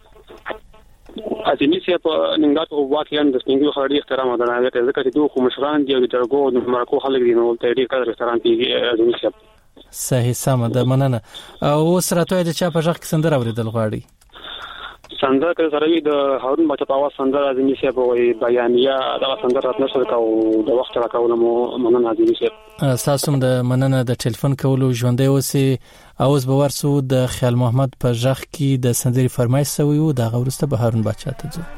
Speaker 13: ازمي سره په ننګات او واقعا د څنګه خوري احترام او درناوی کوي ځکه چې دوه خو مشران دي او د درګو د مرکو خلک دي نو ته ډیر قدر احترام کوي ازمي سره
Speaker 1: صحیح سم ده مننه. او سره ته د چا په ځخ کې سندره اوریدل غواړي؟
Speaker 13: سندره کې سره وی د هارون بچا په आवाज سندره ازمي سره په بیانیه دا سندره راتنه سره او د وخت راکول مو مننه ازمي سره
Speaker 1: تاسو د مننه د ټلیفون کولو ژوندې اوسې. اوس به ورسو د خیال محمد په ځخ کې د سندري فرمایش سوی او د غورسته به هارون بچا ته ځو.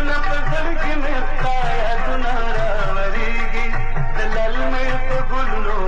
Speaker 8: Gulno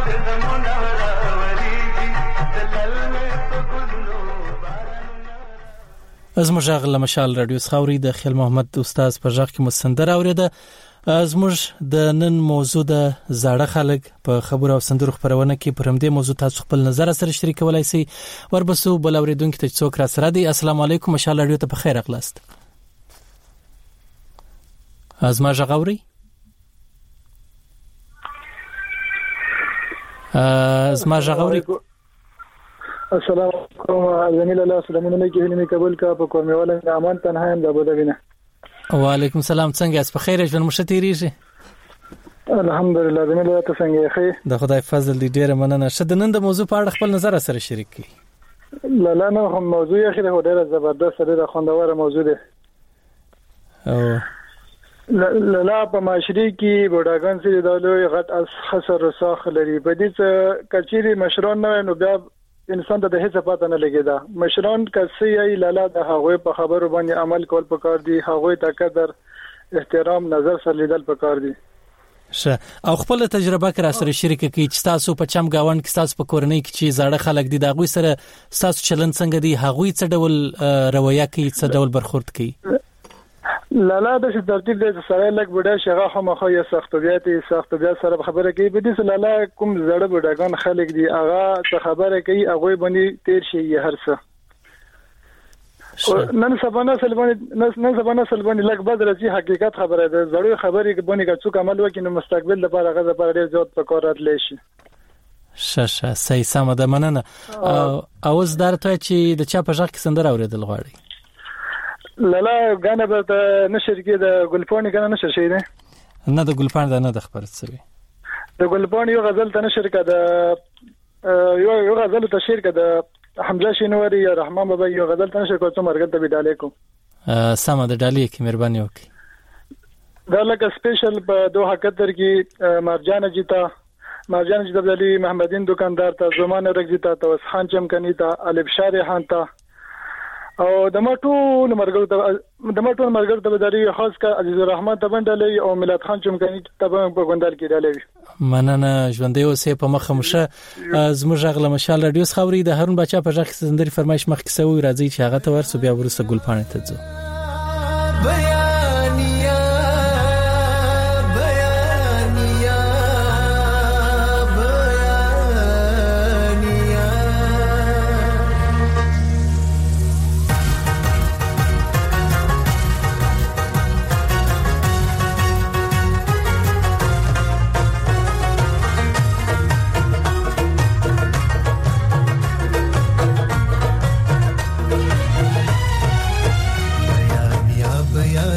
Speaker 1: زموږ غل مشال رادیو خاوري د خیل محمد استاد په ځخ کې مسندر اوریده. زموږ د نن موضوع د زاړه خلک په خبرو او سندرو خبرونه کې پر همدې موضوع تاسو خپل نظر سره شریکولای شئ. وربسو بل اوریدونکو ته څوک را سره دی. السلام علیکم مشال رادیو ته په خیر اغلاست. زما ژغوري زما ژغوري.
Speaker 14: السلام علیکم جمیل الله سلامونه علیکم هلمي قبول کا په کومواله امان تنها هم د بودوینه.
Speaker 1: وعلیکم السلام. څنګه اس په خیر ژوند مشتریږي؟
Speaker 14: الحمدلله جمیل الله ته څنګه ښه
Speaker 1: د خدای فضل دی ډیره مننه. شد نن د موضوع په اړه خپل نظر سره شریک کړئ.
Speaker 14: لا نه هم موضوع یې خله ډیره زبردست ډیره خوندوره موضوع ده. لا په معاشري کې بډاګان سره د لوی غټ از خسر رساخ لري. په دې کچيري مشران نه نو بیا انسان ته د هیڅ پاتې نه لګیدا. مشران کسي ای لاله د هغه په خبرو باندې عمل کول پکار دي. هغه ته قدر احترام نظر سره لیدل پکار دي.
Speaker 1: شه او خپل تجربه کرا سره شریک کی چې تاسو په چم گاوند کې تاسو په کورنۍ کې چې زاړه خلک دي دا غوي سره تاسو چلن څنګه دي هغه څه ډول رویه کوي څه ډول برخورد کوي؟
Speaker 14: لاله د ترتیب د سره لګ بډا شغه خامخا یا سختوبیات سره خبره کوي. به دې لاله کوم زړه بډاګان خلک دي هغه څه خبره کوي هغه باندې تیر شي هر څه. نن سبا نسل باندې لګ بدل شي حقیقت خبره ده. زړه خبرې باندې څوک عمل وکړي نو مستقبل لپاره غزه پر ډیر زیات پکارات لشي.
Speaker 1: شه صحیح سم ده مننه. اوس درته چې د چا په ځخ کې سندره اوریدل غواړي؟
Speaker 14: لاله غانه به نشر کې د ګلپانی غانه نشر شي نه
Speaker 1: نه د ګلپانی دا نه د خبرت سوي
Speaker 14: د ګلپانی یو غزل ته نشر کې د یو غزل ته شیر کې د حمزه شینواری یا رحمان بابا یو غزل ته نشر کوم مرګ ته بيدالې کوم
Speaker 1: سم د ډالې کې مهرباني وکړي.
Speaker 14: دا لکه سپیشل په 2071 کې مرجان جیتا بدلی محمدین دکاندار ته زمان رګزیتا توس خان چمکنی ته الف شاری خان ته او د مټو مرګ ته بداري خاص کا عزیز الرحمن ته بندلې او ملت خان چمکنی ته په ګوندل کې ډالې.
Speaker 1: مننه ژوندې اوسې په مخه مشه. زموږ غل مشال رادیو خاوري د هارون بچا په ځخ سندري فرمایش مخ کې سوي راځي چې هغه ته ورسو بیا ورسره ګلپانه ته ځو.
Speaker 15: بیا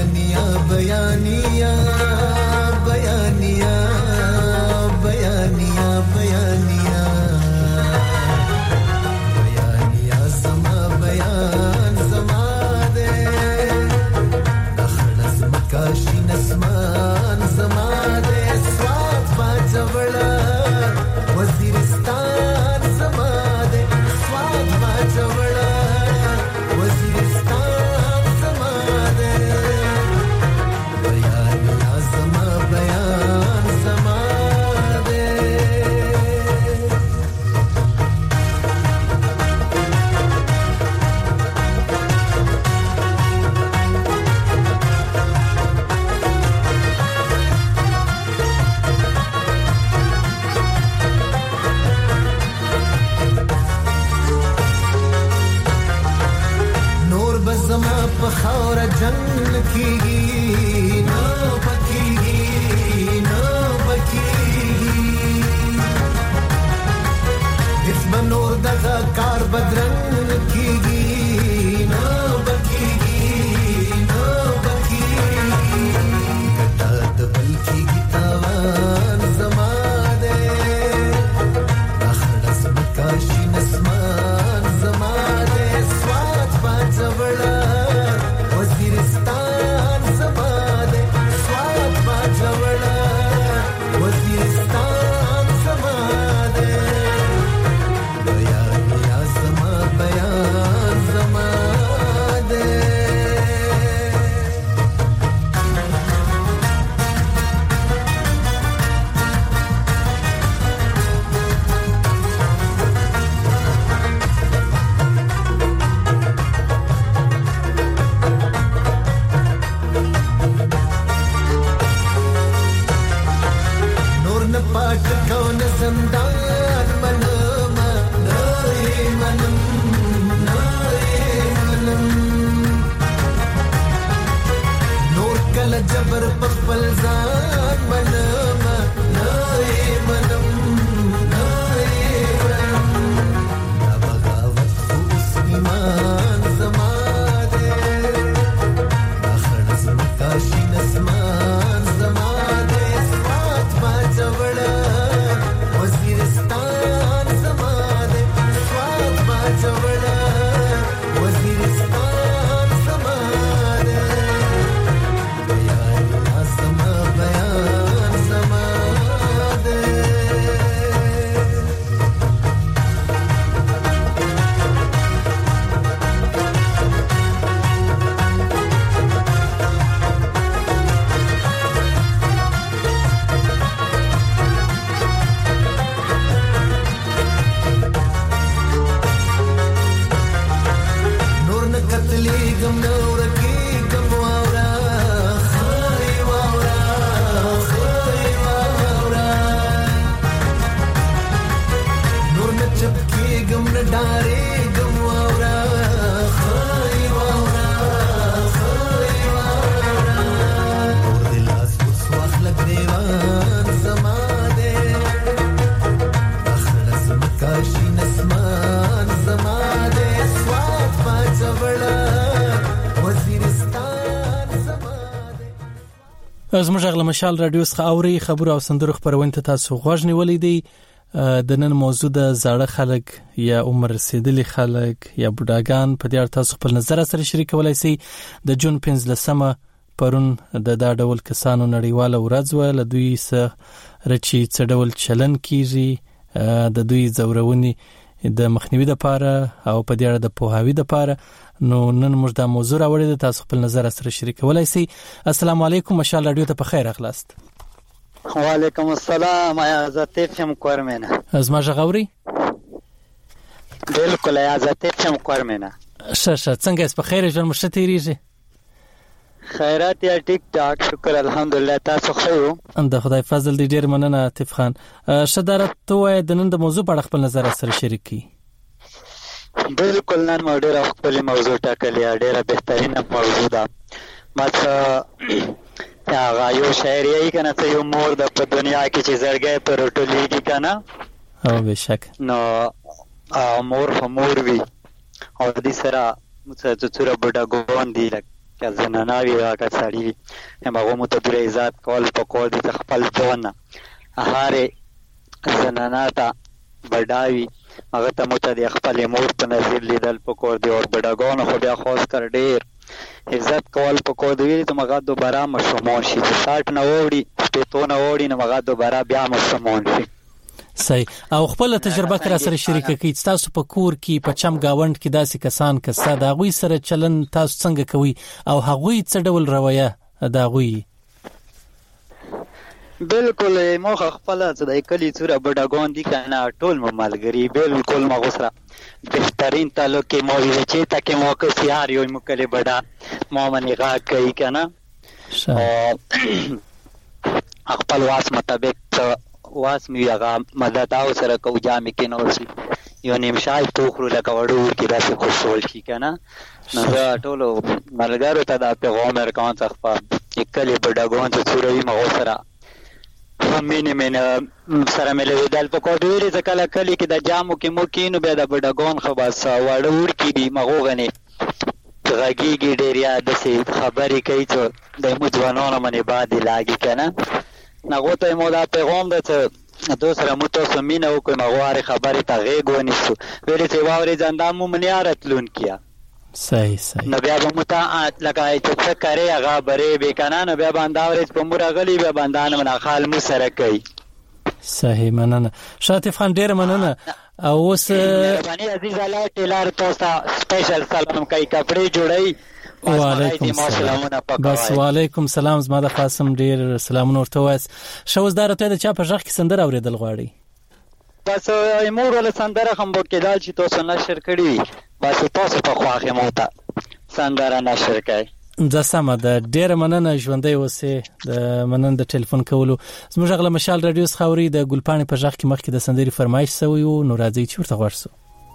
Speaker 1: زموږ غل مشال رادیو څخه اوري خبر او سندرو خبرونه ته تاسو غوښ نیولې دي. د نن موضوع د زاړه خلک یا عمر رسیدلي خلک یا بوډاګان په دې اړه تاسو خپل نظر سره شریکولای شئ. د جون 15 پرون د دا ډول کسانو نړیواله ورځ و، له دوی سره رچی څه ډول چلن کیږي، د دوی زورونی د مخنیوي لپاره او په دې اړه د پوهاوی لپاره. نو نن موږ دا موضوع راوړی د تاسو خپل نظر سره شریکولای شئ. السلام علیکم، مشال رادیو ته په خیر اخلاست.
Speaker 15: وعلیکم السلام، عزت فم کورمنه
Speaker 1: از ما غوري
Speaker 15: بالکل عزت فم کورمنه
Speaker 1: شه څنګه اس په خیر ژوند مشته تیریږي؟
Speaker 15: خیرات یا ټیک ټاک، شکر الحمدلله. تاسو خو یو؟
Speaker 1: د خدای فضل دی، ډیر مننه عاطف خان. شدارت ته د نن د موضوع په اړه خپل نظر سره شریک کی.
Speaker 15: بالکل نن مو ډیر خپل موضوع ټاکلې، ډیره بهترینه موضوع ده. ماته هغه یو شاعر یې کنه ته یو مور د په دنیا کې چې زړګې پر ټولېږي کنه،
Speaker 1: او بشک
Speaker 15: نو مور همور وی او دې سره متصوره بډاګون دی لکه زناناوی راکړ سړی هغه مو ته ډېر عزت کول پکول دي خپل ځوان هاره زناناتا بډاوی هغه ته مو ته خپل مور په نظر لیدل پکور دی او بډاګون خو بیا خاص کر ډېر عزت کول پکور دی ته مګه دوباره مشمون شي 60 نه وړي ته نه وړي نه مګه دوباره بیا مشمون شي.
Speaker 1: صحیح. او خپل تجربه کرا سره شریک کړئ. تاسو په کور کې په چم گاوند کې داسې کسان کسه دا غوي سره چلن تاسو څنګه کوي او هغوی څه ډول رویه دا غوي؟
Speaker 15: بالکل مو خپل څه د کلی څوره بډاګون دي کنه ټول ملګری بالکل مو سره بهترین تعلق کې مو وی چې تا کې مو کو سیار یو مو کلی بډا مو منی غا کوي کنه خپل واس مطابق واس می هغه مدد او سره کو جامې کې نو شي یو نیم شای توخرو لکه وړو کې داسې خوشحال شي کنه. نو ټول ملګرو ته د پیغام ورکوم څخه کلی بډاګون څوره وی مو سره مینه سره ملي دل په کوډ ویلې ځکه کلی کې د جامو کې مو کینو به د بډاګون خو بس وړور کې دی مغوغنه غږیږي ډېر یاد سي خبرې کوي ته د مو ځوانانو باندې باندې لاګي کنه. نغه ته مو دا پیغام ده چې دوسره مو تاسو مینه وکړئ مغواره خبرې ته غېګ ونیسو ویلې چې واوري ځندام مو منیارت لون کیا.
Speaker 1: صحیح.
Speaker 15: نو بیا به متا لګای چې څه کوي هغه بره به کنه نو بیا باندې اورې په مور غلي به باندې نه خال مو سره کوي.
Speaker 1: صحیح مننه شاطف خان ډیر مننه. او اوس
Speaker 15: باندې عزیز الله ټیلر تاسو سپیشل سلام کوي کپڑے جوړي.
Speaker 1: وعلیکم السلام. بس وعلیکم السلام. زما د قاسم ډیر سلامونه ورته واس. شوزدار ته د چا په ځخ کې سندر اوریدل غواړي؟
Speaker 15: بس ایمور ول سندره هم وکیدال چې تاسو نشر کړی بس تاسو په خواخه موته سندره نشر کړئ.
Speaker 1: د سمه د ډیر مننه ژوندۍ اوسه د مننه د ټلیفون کولو. زموږ غل مشال رادیو خاوري د ګلپانې په ځخ کې مخکې د سندري فرمایش سوی او نو راځي چې ورته ورسو.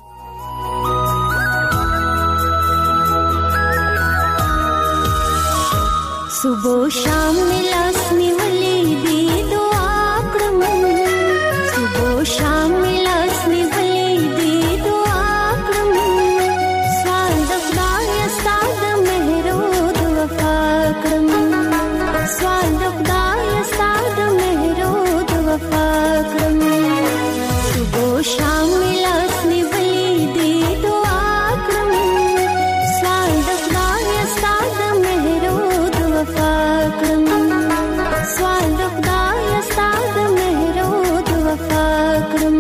Speaker 16: सुबह शाम मिलास निवली दी दुआ क्रम सुबह शाम मिलास निवली दी दुआ क्रम स्वाद खुदाय साद मेहरोद वफा क्रम स्वाद खुदाय साद मेहरोद वफा क्रम सुबह शाम मिलास निवली दी दुआ क्रम स्वाद खुदाय साद मेहरोद वफा क्रम स्वाद खुदाय साद मेहरोद वफा क्रम.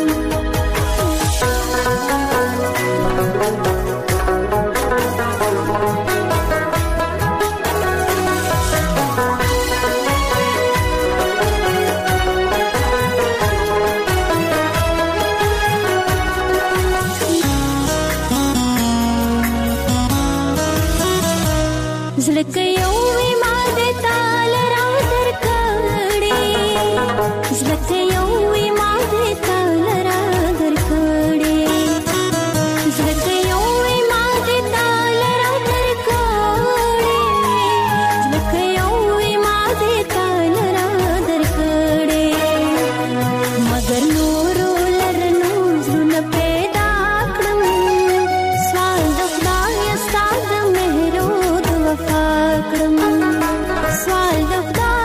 Speaker 16: زلکیو ما د تال را درکړې زلکیو ما د تال را درکړې زلکیو ما د تال را درکړې زلکیو ما د تال را درکړې مگر نور لرنو زونه پیدا کړم سوال خدای ستاد مهرو وفا کړم سوال د خدای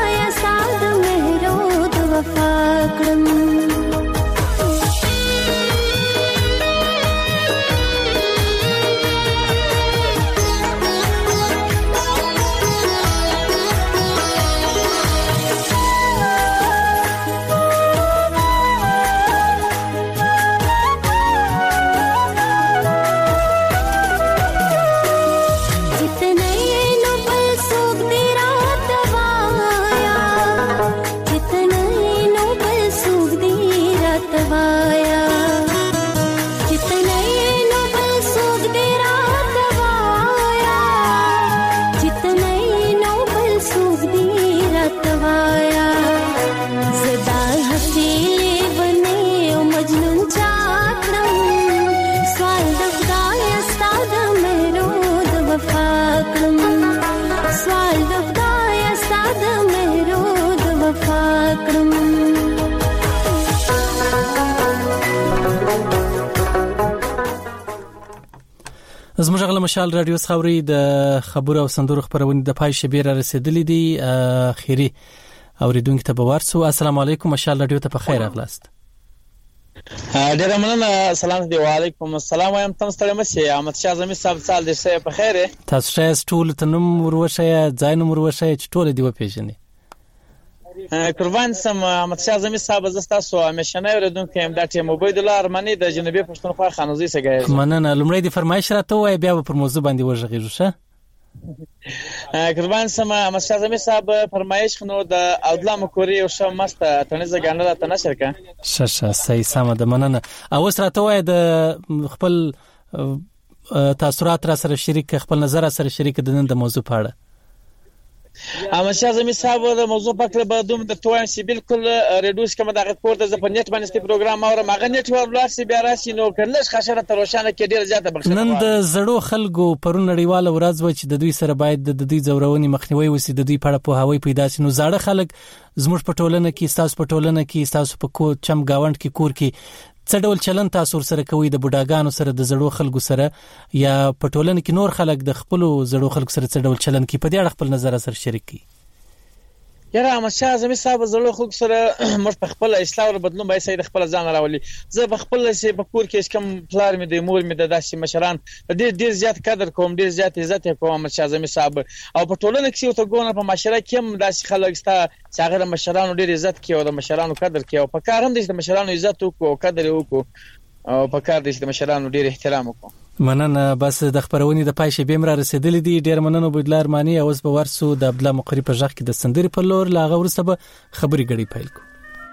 Speaker 1: زموږ غل مشال رادیو خبري د خبرو او سندرو خبرونه د پای شبیر رسیدلې دي اخیری اوریدونکو ته بورسو. السلام علیکم مشال رادیو ته په خیر اغلاست.
Speaker 17: ډیر مننه. سلام دی وعلیکم السلام. وایم تاسو ته مسیح احمد شاه زمي صاحب سال دې سه په خیر.
Speaker 1: تاسو شه ټول ته نوم وروشه ځای نوم وروشه چې ټول دی و پیژنې.
Speaker 17: قربان سم احمد شاه زمي صاحب زستا سو همیشنه اوریدونکو هم د ټیم عبید الله ارمنی د جنوبي پښتونخوا خانوزي سګای.
Speaker 1: مننه. لمړی د فرمایش راته وای بیا پر موضوع باندې ورغېږو شه.
Speaker 17: قربان سم احمد شاه زمي صاحب فرمایش خنو د اودلا مکوري او شه مست تنه ځګانه ته نشر کا.
Speaker 1: شه صحیح سم ده. مننه. او سره ته وای د خپل تاثرات را سره شریک خپل نظر سره شریک د نن د موضوع په اړه.
Speaker 17: احمد شاه زمي صاحب د موضوع په اړه به دوم د توان سی بالکل ریډوس کوم د غټ پورته ز په نیټ باندې پروګرام اور ماغه نیټ ورلار سی بیا راشي نو کله خشره تر روشانه کې ډیر زیاته بخښنه.
Speaker 1: نن د زړو خلکو پرون نړیواله ورځ و چې د دوی سره باید د دوی زورونی مخنیوي وسی د دوی په اړه په هوای پیدا شي. نو زړه خلک زموږ په ټولنه کې تاسو په ټولنه کې تاسو په کو چم گاوند کې کور کې څه ډول چلن تاسو سره کوي د بډاګانو سره د زړو خلکو سره یا په ټولنه کې نور خلک د خپل زړو خلکو سره څه ډول چلن کوي په دې اړه خپل نظر سره شریک کی.
Speaker 17: یاره احمد شاه زمي صاحب زړو خلکو سره مر په خپل اصلاح او بدلون به سید خپل ځان راولي. زه په خپل سي په کور کې کم پلار مې د مور مې د داسې مشران ډیر زیات قدر کوم ډیر زیات عزت کوم احمد شاه زمي صاحب او په ټولنه کې ته ګونه په معاشره کې هم داسې خلک ستا چې هغه مشرانو ډیر عزت کوي او د مشرانو قدر کوي او په کار هم د مشرانو عزت او قدر وکړو او په کار د مشرانو ډیر احترام وکړو.
Speaker 1: مننه. بس د خبرونې د پای شبیم را رسیدلې دي. ډیر مننه بودلار مانی او اوس به ورسو د عبد الله مقری په ځخ کې د سندري په لور لاغه ورسته به خبري غړي پیل کو.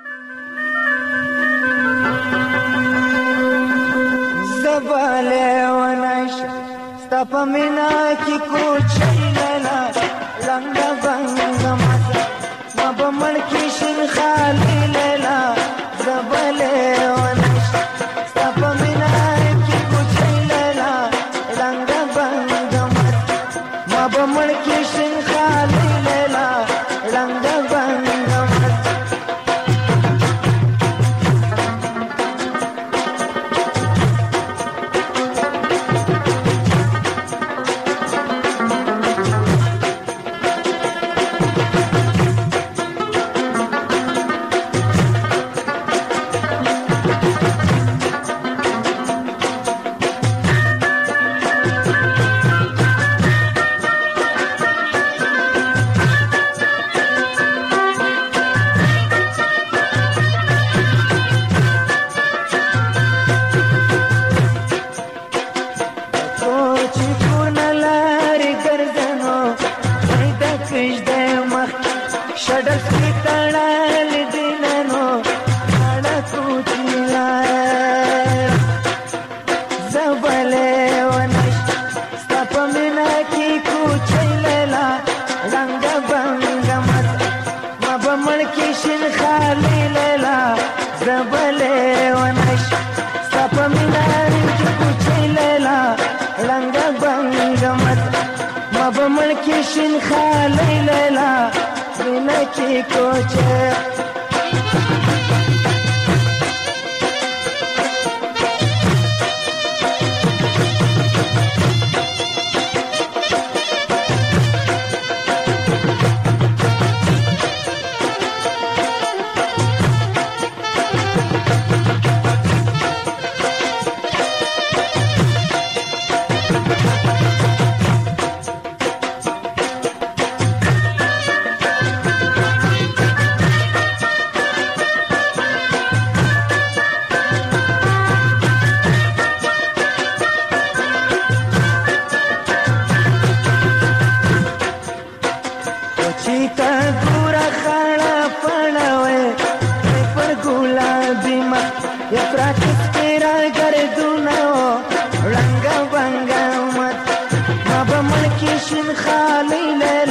Speaker 18: زباله وناش ستپمینا کی کوچ لیلا لنګ بنګ ما بمړ کی شین خالی لیلا زباله وناش ستپمینا کی کوچ لیلا لنګ بنګ ما بمړ کی شین خالی لیلا لنګ بنګ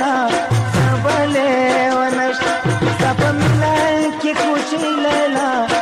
Speaker 18: لیلا